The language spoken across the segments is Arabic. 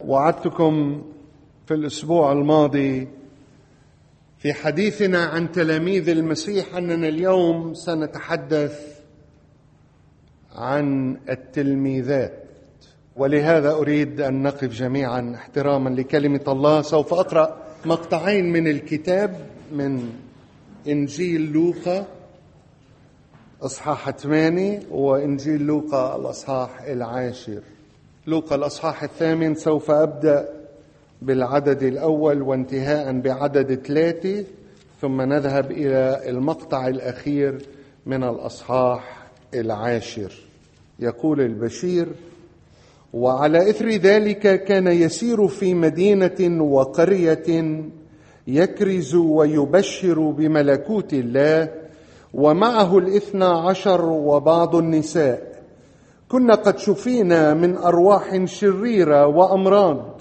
وعدتكم في الأسبوع الماضي في حديثنا عن تلاميذ المسيح أننا اليوم سنتحدث عن التلميذات، ولهذا أريد أن نقف جميعا احتراما لكلمة الله. سوف أقرأ مقطعين من الكتاب من إنجيل لوقا أصحاح 8 وإنجيل لوقا الأصحاح 10. لوقا الأصحاح 8 سوف أبدأ بالعدد الأول وانتهاء بعدد 3، ثم نذهب إلى المقطع الأخير من الأصحاح 10. يقول البشير: وعلى إثر ذلك كان يسير في مدينة وقرية يكرز ويبشر بملكوت الله، ومعه 12 وبعض النساء كنا قد شفينا من أرواح شريرة وأمراض،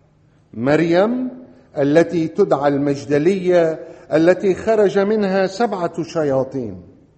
مريم التي تدعى المجدلية التي خرج منها 7 شياطين،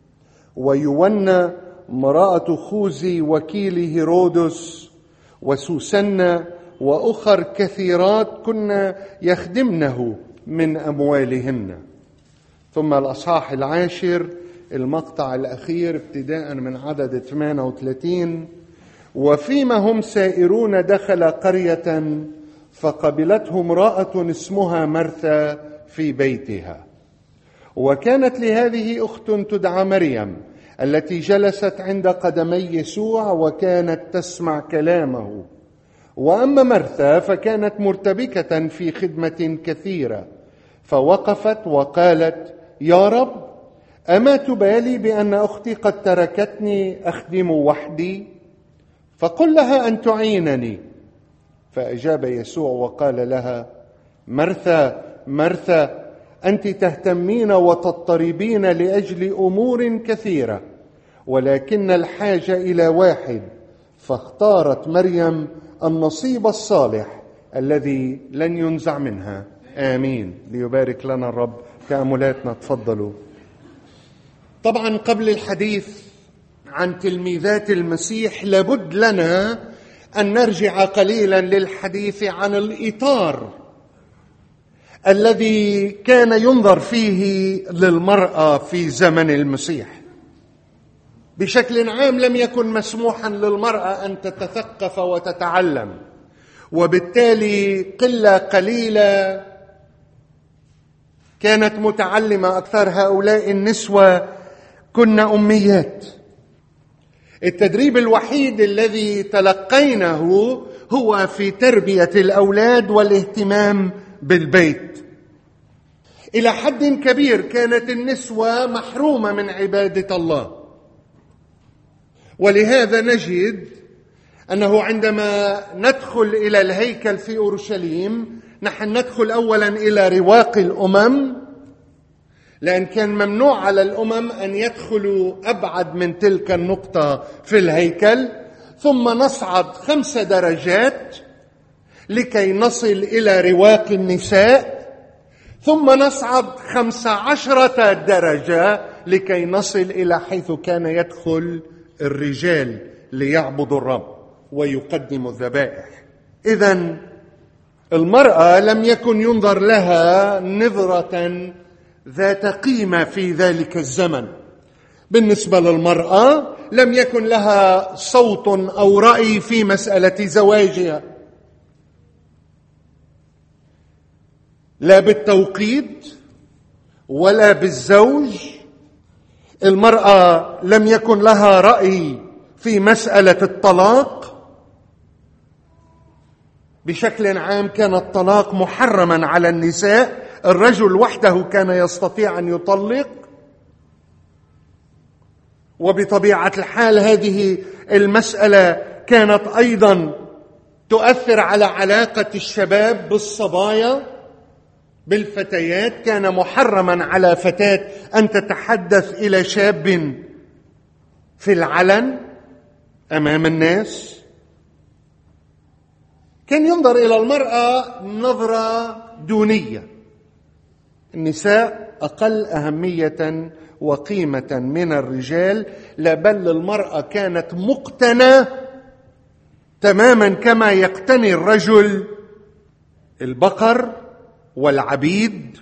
ويونا امرأة خوذي وكيل هيرودس، وسوسنة وأخر كثيرات كنا يخدمنه من أموالهن. ثم الأصحاح 10 المقطع الأخير ابتداء من عدد 38: وفيما هم سائرون دخل قرية فقبلته امرأة اسمها مرثا في بيتها، وكانت لهذه أخت تدعى مريم التي جلست عند قدمي يسوع وكانت تسمع كلامه. وأما مرثا فكانت مرتبكة في خدمة كثيرة، فوقفت وقالت: يا رب، أما تبالي بأن أختي قد تركتني أخدم وحدي؟ فقل لها أن تعينني. فأجاب يسوع وقال لها: مرثا مرثا، أنت تهتمين وتضطربين لأجل أمور كثيرة، ولكن الحاجة إلى واحد، فاختارت مريم النصيب الصالح الذي لن ينزع منها. آمين. ليبارك لنا الرب تأملاتنا. تفضلوا. طبعا قبل الحديث عن تلميذات المسيح لابد لنا أن نرجع قليلا للحديث عن الإطار الذي كان ينظر فيه للمرأة في زمن المسيح. بشكل عام لم يكن مسموحا للمرأة أن تتثقف وتتعلم، وبالتالي قلة قليلة كانت متعلمة. أكثر هؤلاء النسوة كن أميات. التدريب الوحيد الذي تلقيناه هو في تربية الأولاد والاهتمام بالبيت. إلى حد كبير كانت النسوة محرومة من عبادة الله، ولهذا نجد أنه عندما ندخل إلى الهيكل في أورشليم نحن ندخل أولا إلى رواق الأمم، لأن كان ممنوع على الأمم أن يدخلوا أبعد من تلك النقطة في الهيكل، ثم نصعد 5 درجات لكي نصل إلى رواق النساء، ثم نصعد 15 درجة لكي نصل إلى حيث كان يدخل الرجال ليعبدوا الرب ويقدموا الذبائح. إذن المرأة لم يكن ينظر لها نظرة ذات قيمة في ذلك الزمن. بالنسبة للمرأة لم يكن لها صوت أو رأي في مسألة زواجها، لا بالتوقيت ولا بالزوج. المرأة لم يكن لها رأي في مسألة الطلاق. بشكل عام كان الطلاق محرما على النساء، الرجل وحده كان يستطيع أن يطلق. وبطبيعة الحال هذه المسألة كانت أيضا تؤثر على علاقة الشباب بالصبايا بالفتيات. كان محرما على فتاة أن تتحدث إلى شاب في العلن أمام الناس. كان ينظر إلى المرأة نظرة دونية. النساء أقل أهمية وقيمة من الرجال، لا بل المرأة كانت مقتنى تماما كما يقتني الرجل البقر والعبيد،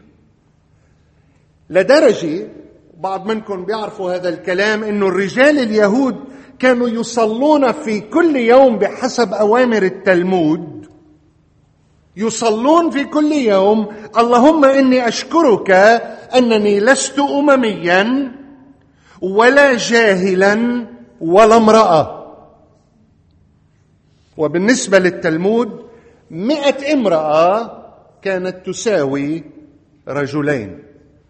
لدرجة بعض منكم بيعرفوا هذا الكلام إنه الرجال اليهود كانوا يصلون في كل يوم بحسب أوامر التلمود، يصلون في كل يوم: اللهم إني أشكرك أنني لست أمميا ولا جاهلا ولا امرأة. وبالنسبة للتلمود 100 امرأة كانت تساوي رجلين.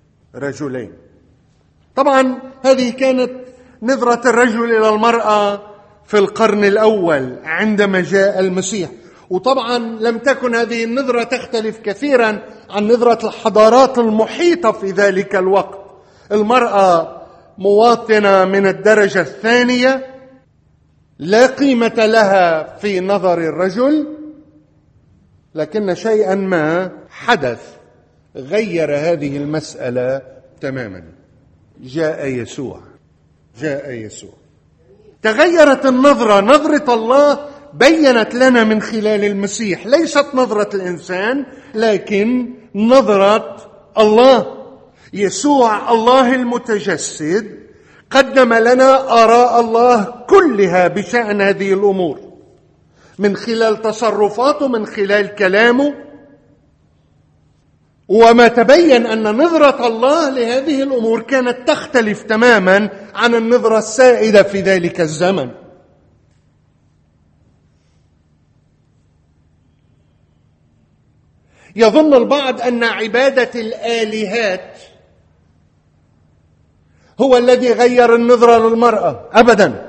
طبعا هذه كانت نظرة الرجل إلى المرأة في القرن الأول عندما جاء المسيح، وطبعا لم تكن هذه النظرة تختلف كثيرا عن نظرة الحضارات المحيطة في ذلك الوقت. المرأة مواطنة من الدرجة الثانية، لا قيمة لها في نظر الرجل، لكن شيئا ما حدث غير هذه المسألة تماما. جاء يسوع. تغيرت النظرة. نظرة الله بينت لنا من خلال المسيح، ليست نظرة الإنسان لكن نظرة الله. يسوع الله المتجسد قدم لنا آراء الله كلها بشأن هذه الأمور من خلال تصرفاته، من خلال كلامه. وما تبين أن نظرة الله لهذه الأمور كانت تختلف تماما عن النظرة السائدة في ذلك الزمن. يظن البعض أن عبادة الآلهات هو الذي غير النظرة للمرأة. أبدا،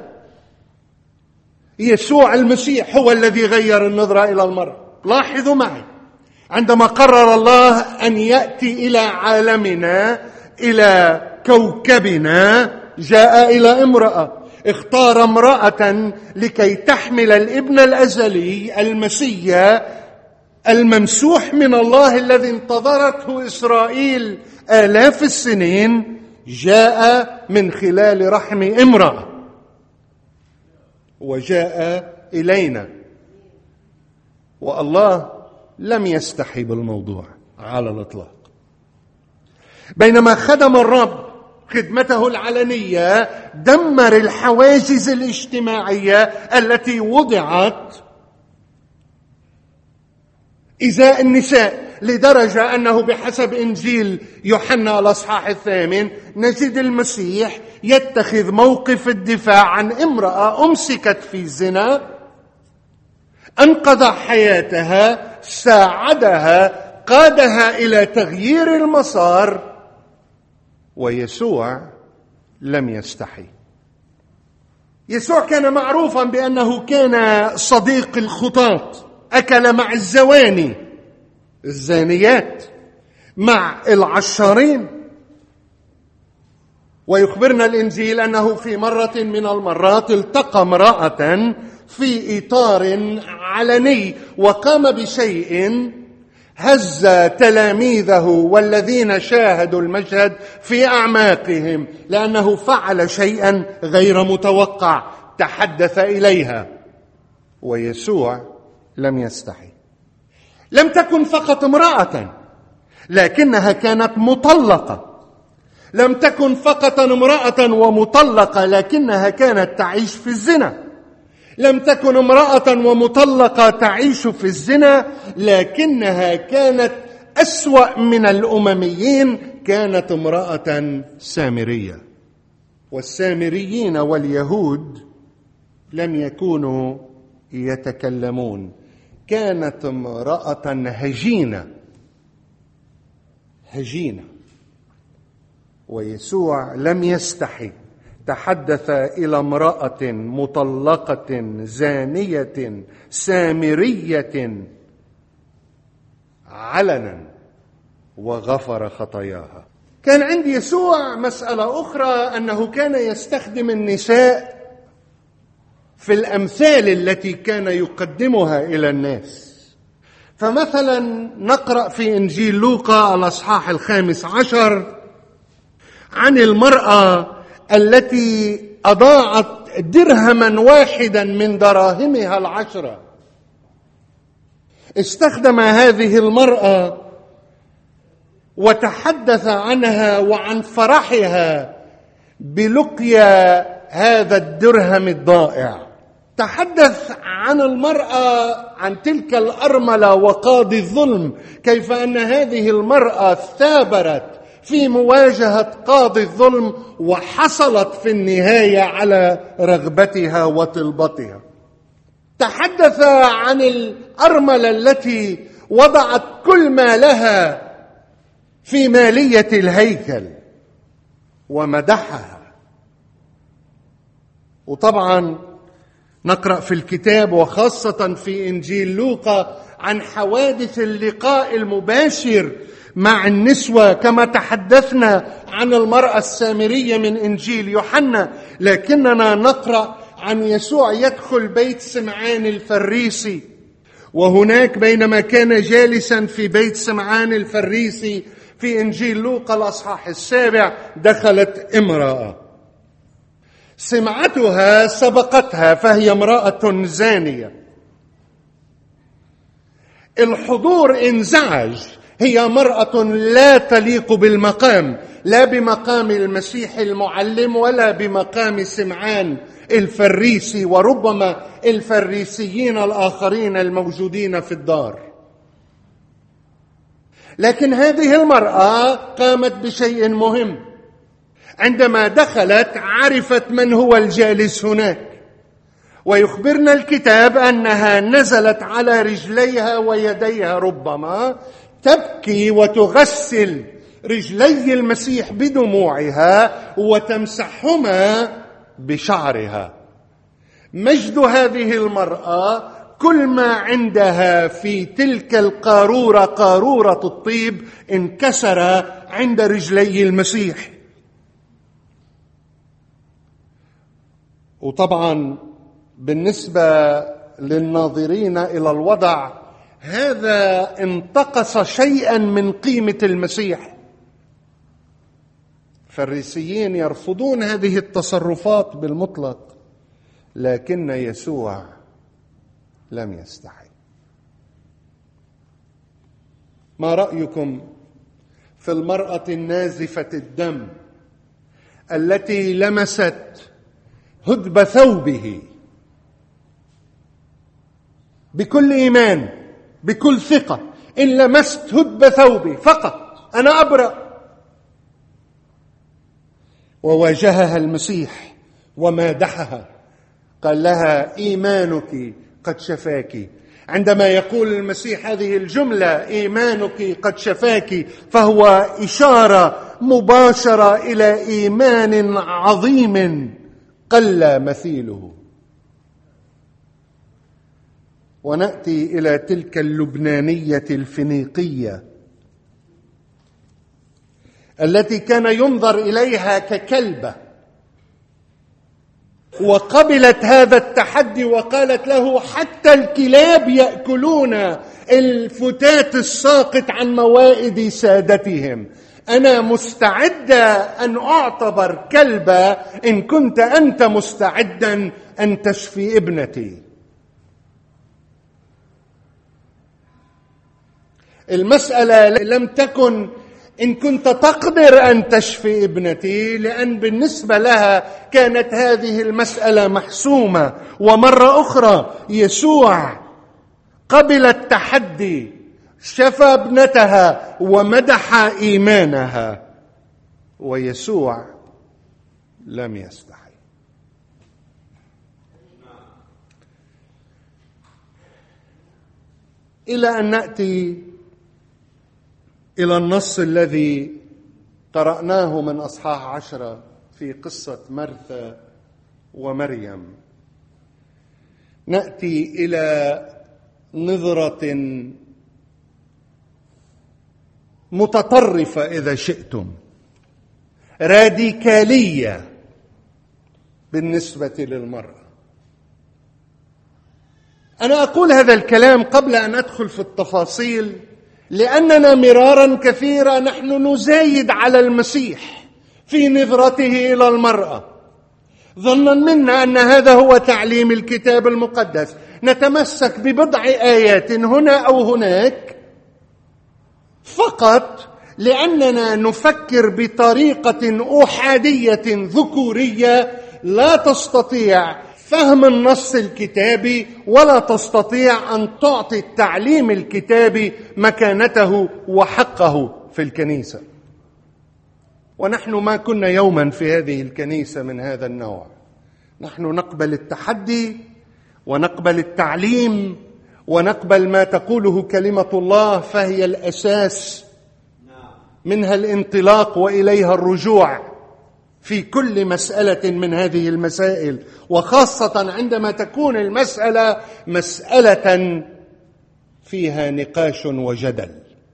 يسوع المسيح هو الذي غير النظرة إلى المرأة. لاحظوا معي، عندما قرر الله أن يأتي إلى عالمنا، إلى كوكبنا، جاء إلى امرأة، اختار امرأة لكي تحمل الابن الأزلي المسيح الممسوح من الله الذي انتظرته إسرائيل آلاف السنين. جاء من خلال رحم امرأة وجاء إلينا، والله لم يستحي بالموضوع على الإطلاق. بينما خدم الرب خدمته العلنية دمر الحواجز الاجتماعية التي وضعت إزاء النساء، لدرجة أنه بحسب إنجيل يوحنا الأصحاح 8 نجد المسيح يتخذ موقف الدفاع عن امرأة أمسكت في الزنا، أنقذ حياتها، ساعدها، قادها إلى تغيير المسار. ويسوع لم يستحي. يسوع كان معروفا بأنه كان صديق الخطاة، أكل مع الزواني، الزانيات، مع العشارين. ويخبرنا الإنجيل أنه في مرة من المرات التقى امرأة في إطار علني وقام بشيء هز تلاميذه والذين شاهدوا المشهد في أعماقهم، لأنه فعل شيئا غير متوقع، تحدث إليها. ويسوع لم يستحي. لم تكن فقط امرأة، لكنها كانت مطلقة. لم تكن فقط امرأة ومطلقة، لكنها كانت تعيش في الزنا. لم تكن امرأة ومطلقة تعيش في الزنا، لكنها كانت أسوأ من الأمميين، كانت امرأة سامرية. والسامريين واليهود لم يكونوا يتكلمون، كانت امرأة هجينة. ويسوع لم يستحي، تحدث إلى امرأة مطلقة زانية سامرية علنا وغفر خطاياها. كان عند يسوع مسألة أخرى، أنه كان يستخدم النساء في الأمثال التي كان يقدمها إلى الناس. فمثلا نقرأ في إنجيل لوقا الأصحاح 15 عن المرأة التي أضاعت درهما واحدا من دراهمها 10. استخدم هذه المرأة وتحدث عنها وعن فرحها بلقيا هذا الدرهم الضائع. تحدث عن المرأة، عن تلك الأرملة وقاضي الظلم، كيف أن هذه المرأة ثابرت في مواجهة قاضي الظلم وحصلت في النهاية على رغبتها وطلبتها. تحدث عن الأرملة التي وضعت كل ما لها في مالية الهيكل ومدحها. وطبعا نقرأ في الكتاب وخاصة في إنجيل لوقا عن حوادث اللقاء المباشر مع النسوة، كما تحدثنا عن المرأة السامرية من إنجيل يوحنا. لكننا نقرأ عن يسوع يدخل بيت سمعان الفريسي، وهناك بينما كان جالسا في بيت سمعان الفريسي في إنجيل لوقا الأصحاح 7 دخلت امرأة سمعتها سبقتها، فهي امرأة زانية. الحضور انزعج، هي مرأة لا تليق بالمقام، لا بمقام المسيح المعلم ولا بمقام سمعان الفريسي وربما الفريسيين الآخرين الموجودين في الدار. لكن هذه المرأة قامت بشيء مهم. عندما دخلت عرفت من هو الجالس هناك، ويخبرنا الكتاب أنها نزلت على رجليها ويديها ربما تبكي وتغسل رجلي المسيح بدموعها وتمسحهما بشعرها. مجد هذه المرأة كل ما عندها في تلك القارورة، قارورة الطيب، انكسر عند رجلي المسيح. وطبعا بالنسبة للناظرين إلى الوضع هذا انتقص شيئا من قيمة المسيح. الفريسيين يرفضون هذه التصرفات بالمطلق، لكن يسوع لم يستحي. ما رأيكم في المرأة النازفة الدم التي لمست هدب ثوبه بكل إيمان، بكل ثقة؟ إن لمست هدب ثوبي فقط أنا أبرأ. وواجهها المسيح ومادحها، قال لها إيمانك قد شفاك. عندما يقول المسيح هذه الجملة إيمانك قد شفاك، فهو إشارة مباشرة إلى إيمان عظيم قل مثيله. ونأتي إلى تلك اللبنانية الفينيقية التي كان ينظر إليها ككلبة، وقبلت هذا التحدي وقالت له حتى الكلاب يأكلون الفتات الساقط عن موائد سادتهم. أنا مستعدة أن أعتبر كلبة إن كنت أنت مستعدا أن تشفي ابنتي. المسألة لم تكن إن كنت تقدر أن تشفي ابنتي، لأن بالنسبة لها كانت هذه المسألة محسومة. ومرة أخرى يسوع قبل التحدي، شفى ابنتها ومدح إيمانها، ويسوع لم يستحي. إلى أن نأتي إلى النص الذي قرأناه من أصحاح 10 في قصة مرثا ومريم. نأتي إلى نظرة متطرفة إذا شئتم، راديكالية بالنسبة للمرأة. أنا أقول هذا الكلام قبل أن أدخل في التفاصيل، لأننا مرارا كثيرا نحن نزايد على المسيح في نظرته إلى المرأة، ظنا منا أن هذا هو تعليم الكتاب المقدس. نتمسك ببضع آيات هنا أو هناك فقط لأننا نفكر بطريقة أحادية ذكورية لا تستطيع فهم النص الكتابي ولا تستطيع أن تعطي التعليم الكتابي مكانته وحقه في الكنيسة. ونحن ما كنا يوما في هذه الكنيسة من هذا النوع. نحن نقبل التحدي ونقبل التعليم ونقبل ما تقوله كلمة الله، فهي الأساس، منها الانطلاق وإليها الرجوع في كل مسألة من هذه المسائل، وخاصة عندما تكون المسألة مسألة فيها نقاش وجدل.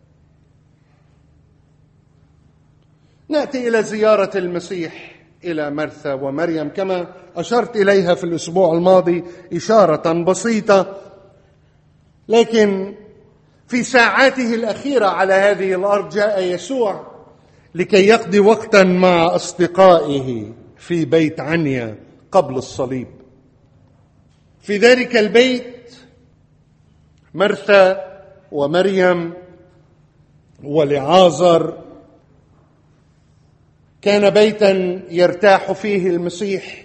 نأتي إلى زيارة المسيح إلى مرثا ومريم كما أشرت إليها في الأسبوع الماضي إشارة بسيطة، لكن في ساعاته الأخيرة على هذه الأرض جاء يسوع لكي يقضي وقتا مع أصدقائه في بيت عنيا قبل الصليب. في ذلك البيت مرثا ومريم ولعازر كان بيتا يرتاح فيه المسيح،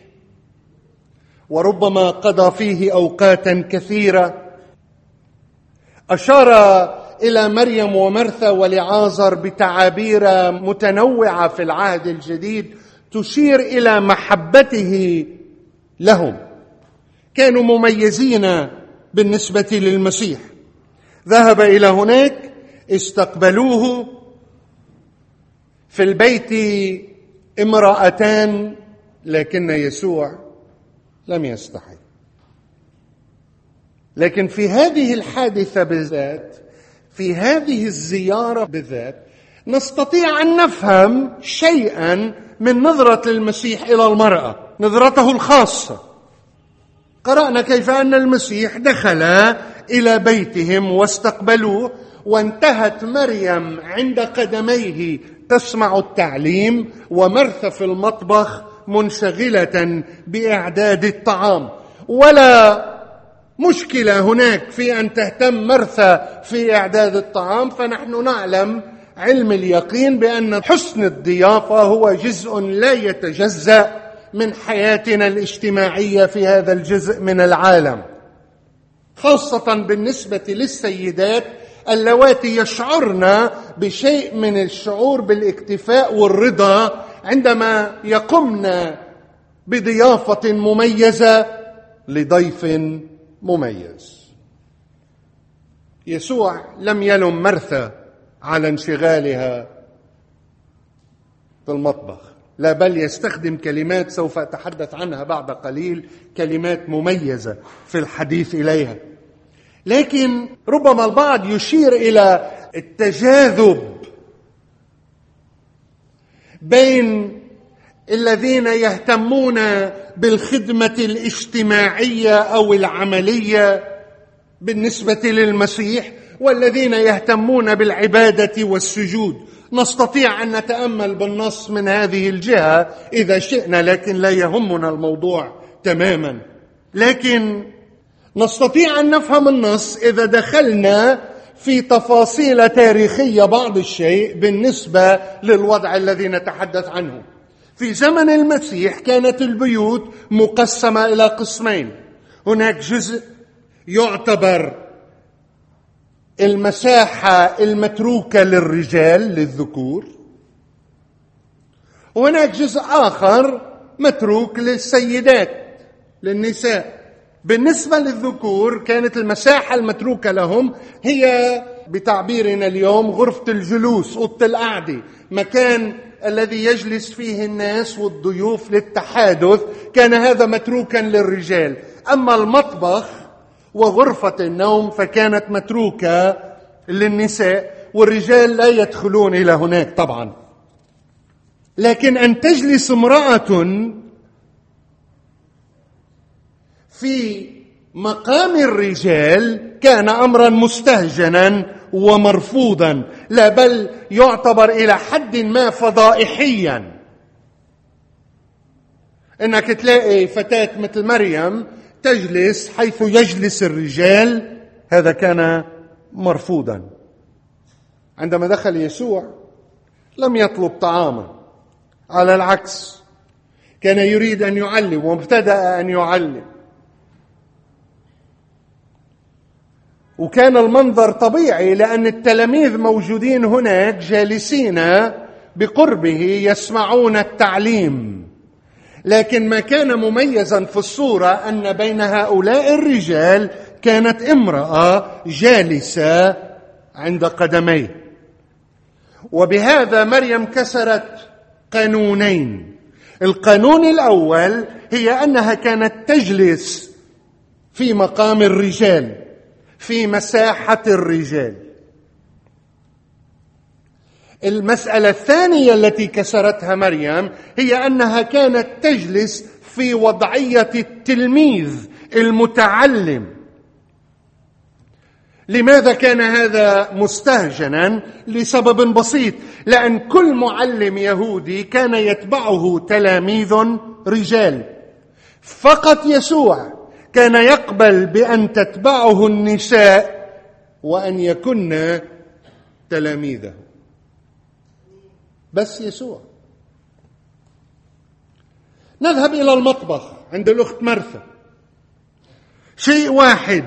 وربما قضى فيه أوقاتا كثيرة. أشار إلى مريم ومرثا ولعازر بتعابير متنوعة في العهد الجديد تشير إلى محبته لهم. كانوا مميزين بالنسبة للمسيح. ذهب إلى هناك، استقبلوه. في البيت امرأتان، لكن يسوع لم يستحي. لكن في هذه الحادثة بالذات، في هذه الزيارة بالذات، نستطيع أن نفهم شيئا من نظرة المسيح إلى المرأة، نظرته الخاصة. قرأنا كيف أن المسيح دخل إلى بيتهم واستقبلوه، وانتهت مريم عند قدميه تسمع التعليم، ومرثا في المطبخ منشغلة بإعداد الطعام. ولا مشكلة هناك في أن تهتم مرثا في إعداد الطعام، فنحن نعلم علم اليقين بأن حسن الضيافة هو جزء لا يتجزأ من حياتنا الاجتماعية في هذا الجزء من العالم، خاصة بالنسبة للسيدات اللواتي يشعرن بشيء من الشعور بالاكتفاء والرضا عندما يقمن بضيافة مميزة لضيف مميز. يسوع لم يلم مرثا على انشغالها في المطبخ، لا، بل يستخدم كلمات سوف أتحدث عنها بعد قليل، كلمات مميزة في الحديث إليها. لكن ربما البعض يشير إلى التجاذب بين الذين يهتمون بالخدمة الاجتماعية أو العملية بالنسبة للمسيح والذين يهتمون بالعبادة والسجود. نستطيع أن نتأمل بالنص من هذه الجهة إذا شئنا، لكن لا يهمنا الموضوع تماما. لكن نستطيع أن نفهم النص إذا دخلنا في تفاصيل تاريخية بعض الشيء بالنسبة للوضع الذي نتحدث عنه. في زمن المسيح كانت البيوت مقسمة إلى قسمين. هناك جزء يعتبر المساحة المتروكة للرجال للذكور، وهناك جزء آخر متروك للسيدات للنساء. بالنسبة للذكور كانت المساحة المتروكة لهم هي بتعبيرنا اليوم غرفة الجلوس، أوضة القعدة، مكان الذي يجلس فيه الناس والضيوف للتحادث، كان هذا متروكا للرجال. أما المطبخ وغرفة النوم فكانت متروكة للنساء، والرجال لا يدخلون إلى هناك طبعا. لكن أن تجلس امرأة في مقام الرجال كان أمرا مستهجنا ومرفوضا، لا بل يعتبر إلى حد ما فضائحيا. إنك تلاقي فتاة مثل مريم تجلس حيث يجلس الرجال، هذا كان مرفوضا. عندما دخل يسوع لم يطلب طعاما، على العكس كان يريد أن يعلم وابتدأ أن يعلم، وكان المنظر طبيعي لأن التلاميذ موجودين هناك جالسين بقربه يسمعون التعليم. لكن ما كان مميزا في الصورة أن بين هؤلاء الرجال كانت امرأة جالسة عند قدميه، وبهذا مريم كسرت قانونين. القانون الأول هي أنها كانت تجلس في مقام الرجال، في مساحة الرجال. المسألة الثانية التي كسرتها مريم هي أنها كانت تجلس في وضعية التلميذ المتعلم. لماذا كان هذا مستهجنا؟ لسبب بسيط، لأن كل معلم يهودي كان يتبعه تلاميذ رجال. فقط يسوع كان يقبل بأن تتبعه النساء وأن يكن تلاميذه، بس يسوع. نذهب إلى المطبخ عند الأخت مرثا. شيء واحد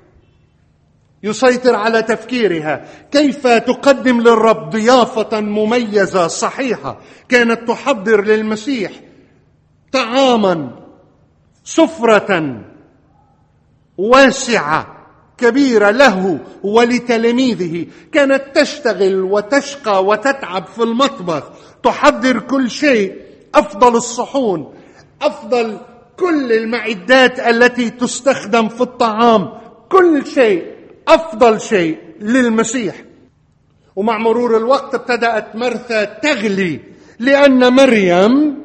يسيطر على تفكيرها: كيف تقدم للرب ضيافة مميزة صحيحة. كانت تحضر للمسيح طعاما، سفرة واسعة كبيرة له ولتلاميذه. كانت تشتغل وتشقى وتتعب في المطبخ، تحضر كل شيء، أفضل الصحون، أفضل كل المعدات التي تستخدم في الطعام، كل شيء أفضل شيء للمسيح. ومع مرور الوقت ابتدأت مرثا تغلي، لأن مريم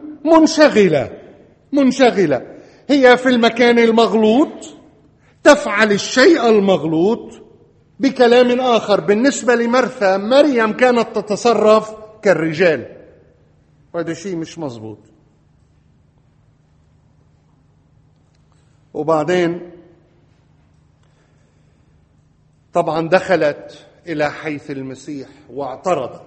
منشغلة. هي في المكان المغلوط، تفعل الشيء المغلوط. بكلام آخر، بالنسبة لمرثا، مريم كانت تتصرف كالرجال، وهذا شيء مش مظبوط. وبعدين طبعا دخلت إلى حيث المسيح واعترضت.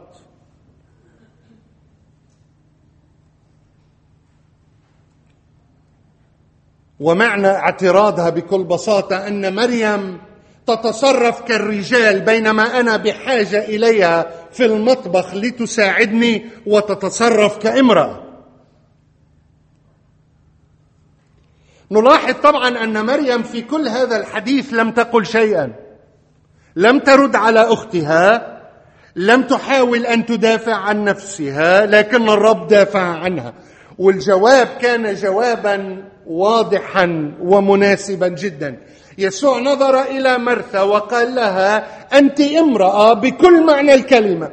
ومعنى اعتراضها بكل بساطة أن مريم تتصرف كالرجال، بينما أنا بحاجة إليها في المطبخ لتساعدني وتتصرف كامرأة. نلاحظ طبعا أن مريم في كل هذا الحديث لم تقل شيئا، لم ترد على أختها، لم تحاول أن تدافع عن نفسها، لكن الرب دافع عنها. والجواب كان جوابا واضحا ومناسبا جدا. يسوع نظر إلى مرثا وقال لها: أنت امرأة بكل معنى الكلمة.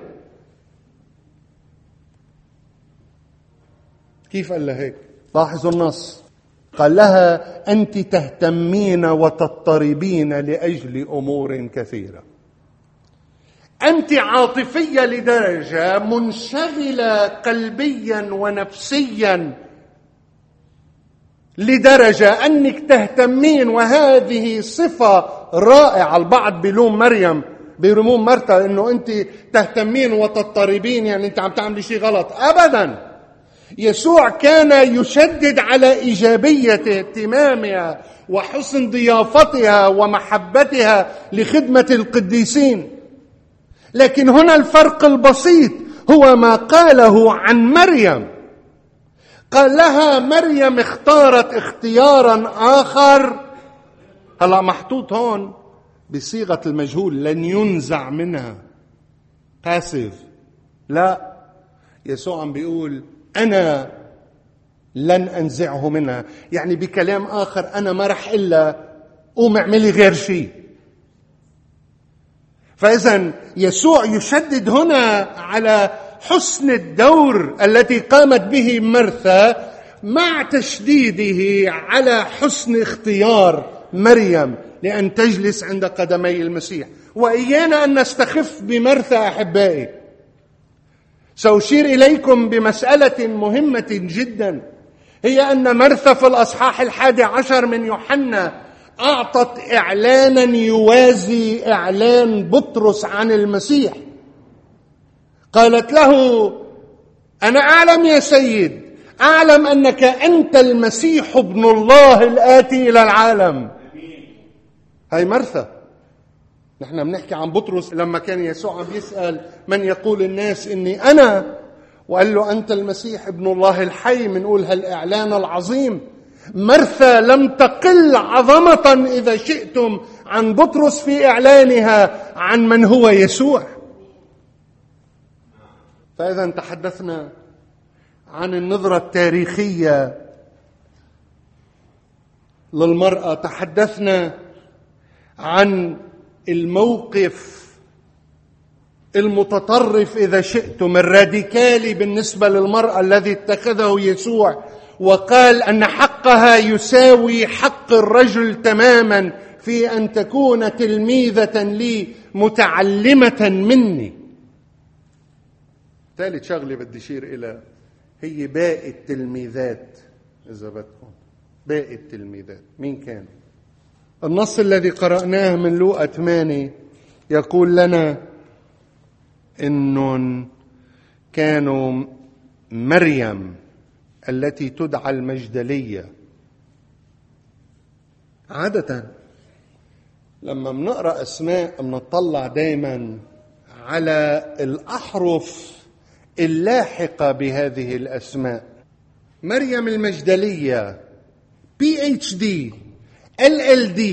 كيف قال لها هيك؟ لاحظوا النص، قال لها: أنت تهتمين وتضطربين لأجل أمور كثيرة. أنت عاطفية لدرجة، منشغلة قلبيا ونفسيا لدرجة أنك تهتمين، وهذه صفة رائعة. البعض بيلومون مرثا أنه أنت تهتمين وتضطربين، يعني أنت عم تعملي شيء غلط. أبدا، يسوع كان يشدد على إيجابية اهتمامها وحسن ضيافتها ومحبتها لخدمة القديسين. لكن هنا الفرق البسيط هو ما قاله عن مريم. قال لها: مريم اختارت اختيارا آخر. هلأ محطوط هون بصيغة المجهول، لن ينزع منها، قاسف. لا، يسوع عم بيقول: أنا لن أنزعه منها. يعني بكلام آخر، أنا ما رح إلا قوم اعملي غير شيء. فإذا يسوع يشدد هنا على حسن الدور التي قامت به مرثا، مع تشديده على حسن اختيار مريم لأن تجلس عند قدمي المسيح. وإيانا أن نستخف بمرثا أحبائي. سأشير إليكم بمسألة مهمة جدا. هي أن مرثا في الأصحاح 11 من يوحنا أعطت إعلانا يوازي إعلان بطرس عن المسيح. قالت له: أنا أعلم يا سيد، أعلم أنك أنت المسيح ابن الله الآتي إلى العالم. هاي مرثا. نحن بنحكي عن بطرس لما كان يسوع عم يسأل: من يقول الناس إني أنا؟ وقال له: أنت المسيح ابن الله الحي. منقول هالإعلان العظيم. مرثا لم تقل عظمة إذا شئتم عن بطرس في إعلانها عن من هو يسوع. فإذا تحدثنا عن النظرة التاريخية للمرأة، تحدثنا عن الموقف المتطرف إذا شئتم الراديكالي بالنسبة للمرأة الذي اتخذه يسوع، وقال أن حقها يساوي حق الرجل تماما في أن تكون تلميذة لي متعلمة مني. ثالث شغلة بدي أشير إلى هي باقي التلميذات. إذا بدكم باقي التلميذات مين كان؟ النص الذي قرأناه من لوقا 8 يقول لنا إنهم كانوا مريم التي تدعى المجدلية. عادة لما بنقرأ أسماء بنطلع دايما على الأحرف اللاحقة بهذه الأسماء. مريم المجدلية PhD LLD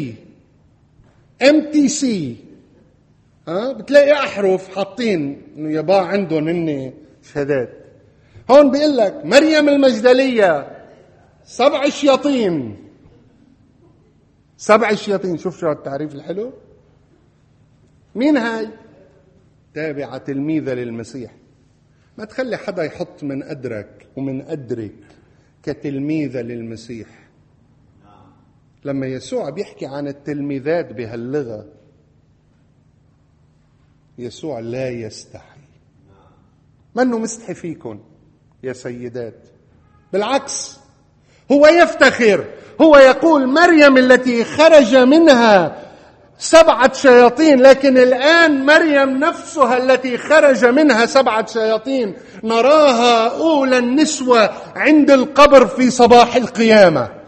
MTC، بتلاقي أحرف حاطين إنه يباع عندهم إني شهادات. هون بيقول لك مريم المجدلية 7 شياطين. 7 شياطين. شوف شو التعريف الحلو. مين هاي؟ تابعة تلميذة للمسيح. ما تخلي حدا يحط من قدرك ومن قدرك كتلميذة للمسيح. لما يسوع بيحكي عن التلميذات بهاللغة، يسوع لا يستحي. منه مستحي فيكن يا سيدات، بالعكس هو يفتخر. هو يقول مريم التي خرج منها 7 شياطين، لكن الآن مريم نفسها التي خرج منها 7 شياطين نراها أولى النسوة عند القبر في صباح القيامة.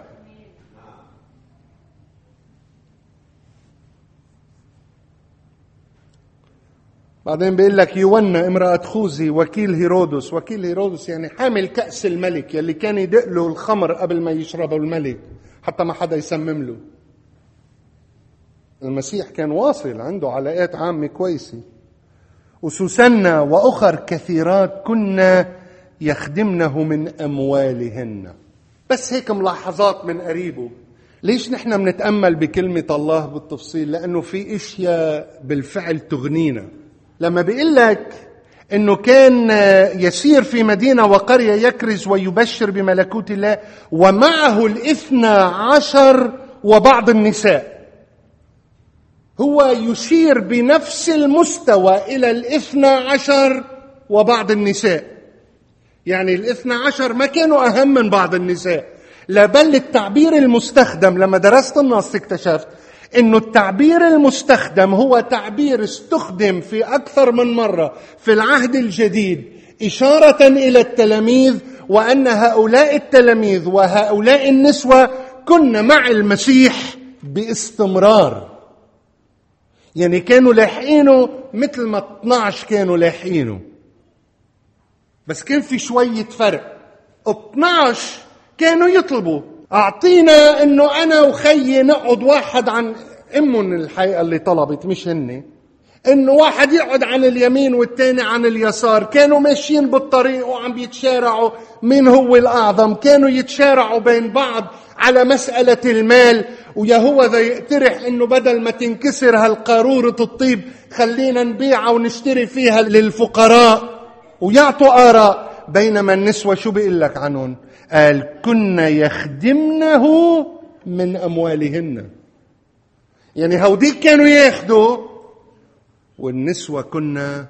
بعدين بيقول لك يونا امرأة خوذي وكيل هيرودس. وكيل هيرودس يعني حامل كأس الملك، يلي كان يدق له الخمر قبل ما يشربه الملك حتى ما حدا يسمم له. المسيح كان واصل، عنده علاقات عامة كويسة. وسوسنة وأخر كثيرات كنا يخدمنه من أموالهن. بس هيك ملاحظات من قريبه. ليش نحن بنتأمل بكلمة الله بالتفصيل؟ لأنه في اشياء بالفعل تغنينا. لما بيقول لك انه كان يسير في مدينة وقرية يكرز ويبشر بملكوت الله ومعه 12 وبعض النساء، هو يشير بنفس المستوى إلى 12 وبعض النساء. يعني 12 ما كانوا أهم من بعض النساء، لا بل التعبير المستخدم. لما درست النص اكتشفت إنه التعبير المستخدم هو تعبير استخدم في أكثر من مرة في العهد الجديد إشارة إلى التلاميذ، وأن هؤلاء التلاميذ وهؤلاء النسوة كن مع المسيح باستمرار. يعني كانوا لاحقينه مثل ما 12 كانوا لاحقينه، بس كان في شوية فرق. 12 كانوا يطلبوا أعطينا إنه أنا وخيي نقعد واحد عن أمهم، الحقيقة اللي طلبت مش هني، إنه واحد يقعد عن اليمين والتاني عن اليسار. كانوا ماشيين بالطريق وعم بيتشارعوا مين هو الأعظم. كانوا يتشارعوا بين بعض على مسألة المال. ويهوذا يقترح إنه بدل ما تنكسر هالقارورة الطيب خلينا نبيعها ونشتري فيها للفقراء، ويعطوا آراء. بينما النسوة شو بيقول لك عنهم؟ قال كنا يخدمنه من أموالهن. يعني هوديك كانوا ياخدوا والنسوة كنا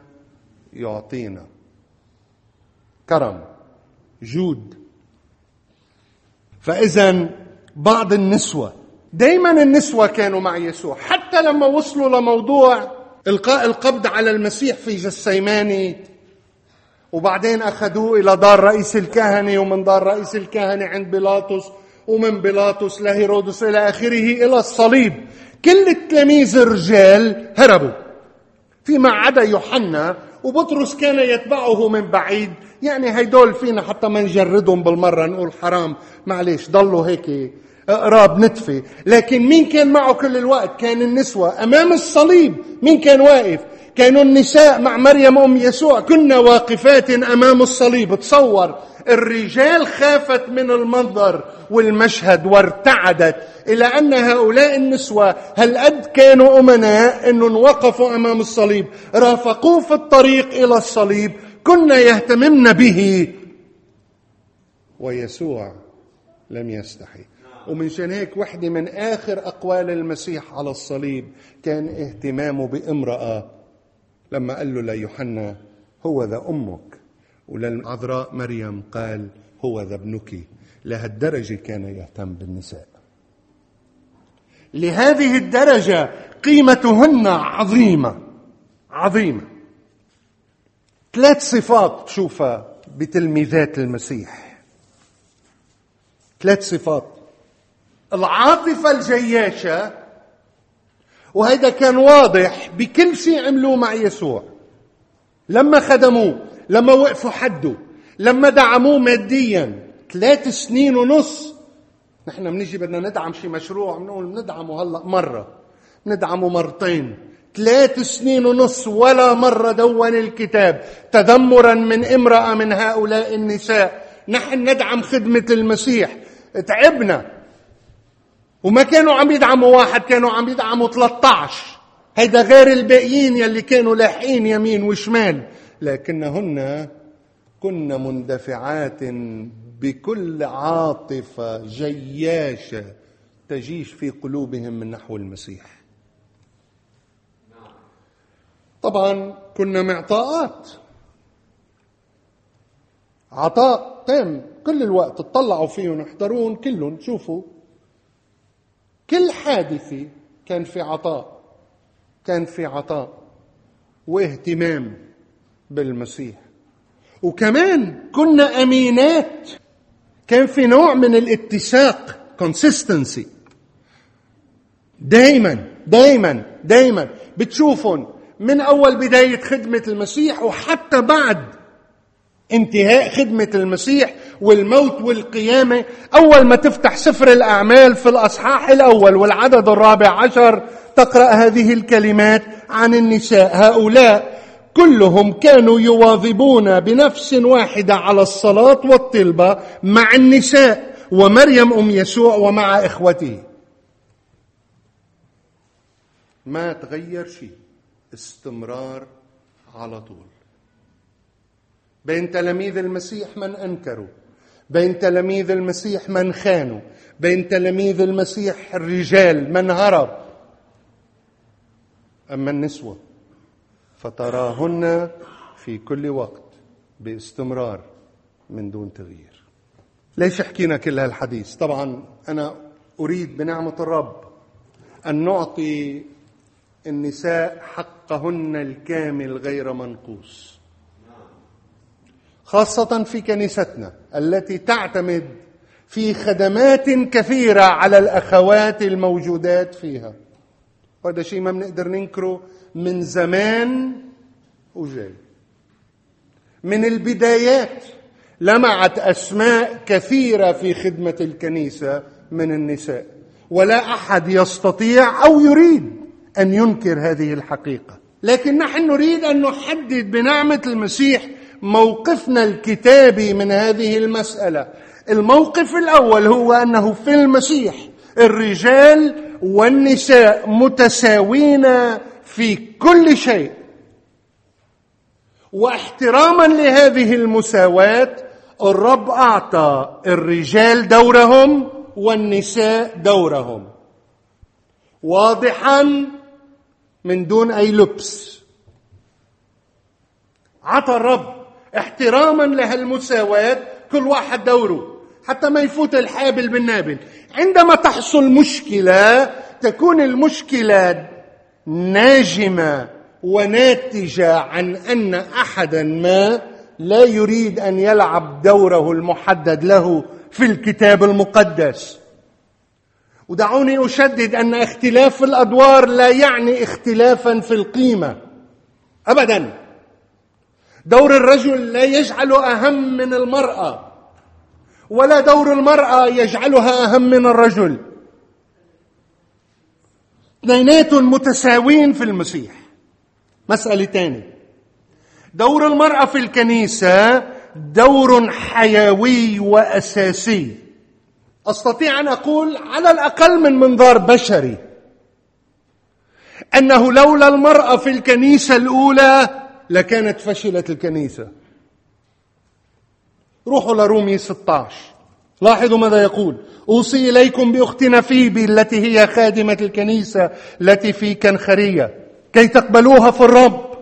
يعطينا. كرم، جود. فإذا بعض النسوة، دايما النسوة كانوا مع يسوع، حتى لما وصلوا لموضوع إلقاء القبض على المسيح في جثيماني، وبعدين أخذوه إلى دار رئيس الكهنة، ومن دار رئيس الكهنة عند بيلاطس، ومن بيلاطس لهيرودس إلى آخره إلى الصليب. كل التلاميذ الرجال هربوا فيما عدا يوحنا، وبطرس كان يتبعه من بعيد. يعني هيدول فينا حتى ما نجردهم بالمرة، نقول حرام معليش ضلوا هيك قراب نتفة. لكن مين كان معه كل الوقت؟ كان النسوة أمام الصليب. مين كان واقف؟ كانوا النساء مع مريم أم يسوع. كنا واقفات أمام الصليب. تصور الرجال خافت من المنظر والمشهد وارتعدت، إلى أن هؤلاء النسوة هل قد كانوا أمناء أنهم وقفوا أمام الصليب، رافقوه في الطريق إلى الصليب، كنا يهتممن به، ويسوع لم يستحي. ومنشان هيك وحدة من آخر أقوال المسيح على الصليب كان اهتمامه بامرأة، لما قال له ليوحنا هو ذا أمك، وللعذراء مريم قال هو ذا ابنك. لهالدرجة كان يهتم بالنساء، لهذه الدرجة قيمتهن عظيمة عظيمة. 3 صفات تشوفها بتلميذات المسيح، 3 صفات. العاطفة الجياشة، وهذا كان واضح بكل شيء عملوه مع يسوع، لما خدموه، لما وقفوا حده، لما دعموه ماديا. 3 سنين ونص نحن منيجي بدنا ندعم شي مشروع بنقول ندعمه هلأ مرة، ندعمه مرتين. 3 سنين ونص ولا مرة دون الكتاب تذمرا من امرأة من هؤلاء النساء. نحن ندعم خدمة المسيح. تعبنا، وما كانوا عم يدعموا واحد، كانوا عم يدعموا 13. هيدا غير الباقيين يلي كانوا لاحقين يمين وشمال. لكنهن كنا مندفعات بكل عاطفة جياشة تجيش في قلوبهم من نحو المسيح. طبعا كنا معطاءات، عطاء تام كل الوقت، تطلعوا فيهم، احضرون كلهم، شوفوا كل حادثة كان في عطاء، كان في عطاء واهتمام بالمسيح. وكمان كنا أمينات، كان في نوع من الاتساق، consistency. دايما بتشوفون من أول بداية خدمة المسيح وحتى بعد انتهاء خدمة المسيح والموت والقيامة. أول ما تفتح سفر الأعمال في الأصحاح الأول والعدد 14 تقرأ هذه الكلمات عن النساء. هؤلاء كلهم كانوا يواظبون بنفس واحدة على الصلاة والطلبة مع النساء ومريم أم يسوع ومع إخوته. ما تغير شيء، استمرار على طول. بين تلاميذ المسيح من أنكروا، بين تلاميذ المسيح من خانوا، بين تلاميذ المسيح الرجال من هرب. أما النسوة فتراهن في كل وقت باستمرار من دون تغيير. ليش حكينا كل هالحديث؟ طبعا أنا أريد بنعمة الرب أن نعطي النساء حقهن الكامل غير منقوص، خاصة في كنيستنا التي تعتمد في خدمات كثيرة على الأخوات الموجودات فيها. وهذا شيء ما بنقدر ننكره من زمان وجاي. من البدايات لمعت أسماء كثيرة في خدمة الكنيسة من النساء، ولا أحد يستطيع أو يريد أن ينكر هذه الحقيقة. لكن نحن نريد أن نحدد بنعمة المسيح موقفنا الكتابي من هذه المسألة. الموقف الأول هو أنه في المسيح الرجال والنساء متساوين في كل شيء، واحتراما لهذه المساواة الرب أعطى الرجال دورهم والنساء دورهم واضحا من دون أي لبس. عطى الرب احتراما لهالمساواة كل واحد دوره. حتى ما يفوت الحابل بالنابل. عندما تحصل مشكلة تكون المشكلة ناجمة وناتجة عن أن أحدا ما لا يريد أن يلعب دوره المحدد له في الكتاب المقدس. ودعوني أشدد أن اختلاف الأدوار لا يعني اختلافا في القيمة أبدا. دور الرجل لا يجعله أهم من المرأة، ولا دور المرأة يجعلها أهم من الرجل. اثنيناتهم متساوين في المسيح. مسألة ثانية، دور المرأة في الكنيسة دور حيوي وأساسي. أستطيع أن أقول على الأقل من منظار بشري أنه لولا المرأة في الكنيسة الأولى لكانت فشلت الكنيسة. روحوا لرومي 16، لاحظوا ماذا يقول: أوصي إليكم بأختنا فيبي التي هي خادمة الكنيسة التي في كنخرية، كي تقبلوها في الرب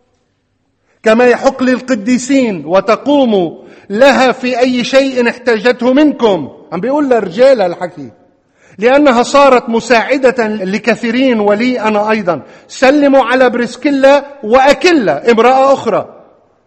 كما يحق للقديسين، وتقوموا لها في أي شيء احتاجته منكم. عم بيقول للرجال الحكي، لأنها صارت مساعدة لكثيرين ولي أنا أيضا. سلموا على بريسكيلا وأكيلا امرأة أخرى.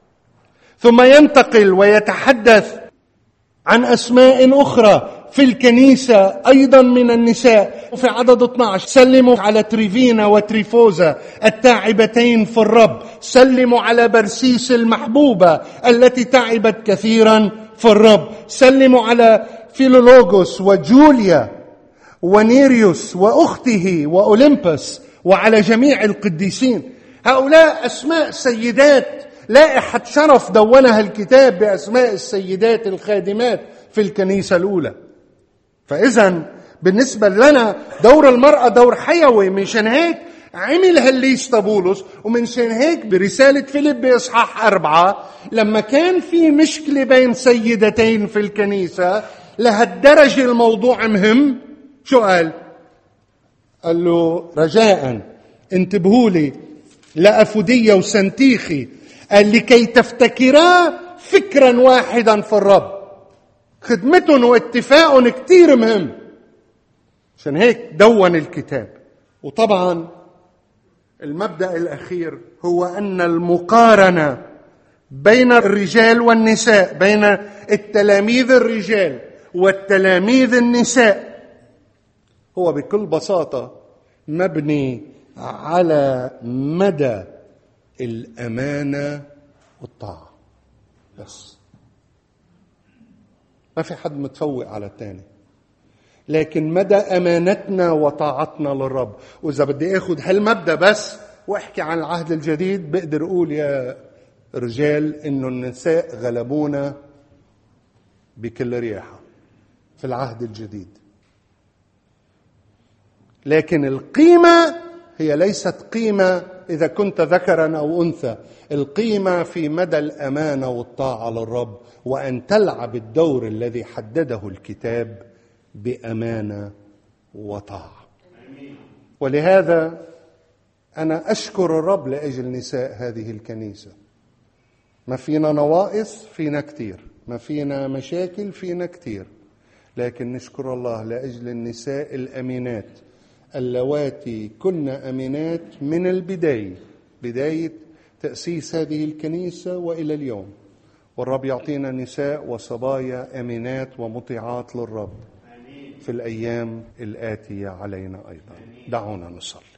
ثم ينتقل ويتحدث عن أسماء أخرى في الكنيسة أيضا من النساء. في عدد 12: سلموا على تريفينا وتريفوزا التاعبتين في الرب. سلموا على برسيس المحبوبة التي تعبت كثيرا في الرب. سلموا على فيلولوغوس وجوليا ونيريوس وأخته وأولمبس وعلى جميع القديسين. هؤلاء أسماء سيدات، لائحة شرف دونها الكتاب بأسماء السيدات الخادمات في الكنيسة الأولى. فإذا بالنسبة لنا دور المرأة دور حيوي. منشان هيك عمل هالليستا بولس، ومنشان هيك برسالة فيليب بإصحاح 4 لما كان في مشكلة بين سيدتين في الكنيسة لهالدرجة الموضوع مهم، شو قال؟ قال له رجاء انتبهوا لي لأفودية وسنتيخي، قال لكي تفتكرا فكرا واحدا في الرب. خدمتهم واتفاقهم كتير مهم، عشان هيك دون الكتاب. وطبعا المبدأ الأخير هو أن المقارنة بين الرجال والنساء، بين التلاميذ الرجال والتلاميذ النساء، هو بكل بساطة مبني على مدى الأمانة والطاعة بس. ما في حد متفوق على الثاني، لكن مدى أمانتنا وطاعتنا للرب. وإذا بدي أخذ هالمبدأ بس وأحكي عن العهد الجديد، بقدر أقول يا رجال إنه النساء غلبونا بكل رياحة في العهد الجديد. لكن القيمة هي ليست قيمة إذا كنت ذكرا أو أنثى. القيمة في مدى الأمانة والطاعة للرب، وأن تلعب الدور الذي حدده الكتاب بأمانة وطاعة. ولهذا أنا أشكر الرب لأجل نساء هذه الكنيسة. ما فينا نواقص، فينا كتير، ما فينا مشاكل، فينا كتير، لكن نشكر الله لأجل النساء الأمينات اللواتي كن أمينات من البداية، بداية تأسيس هذه الكنيسة وإلى اليوم. والرب يعطينا نساء وصبايا أمينات ومطيعات للرب في الأيام الآتية علينا أيضا. دعونا نصلي.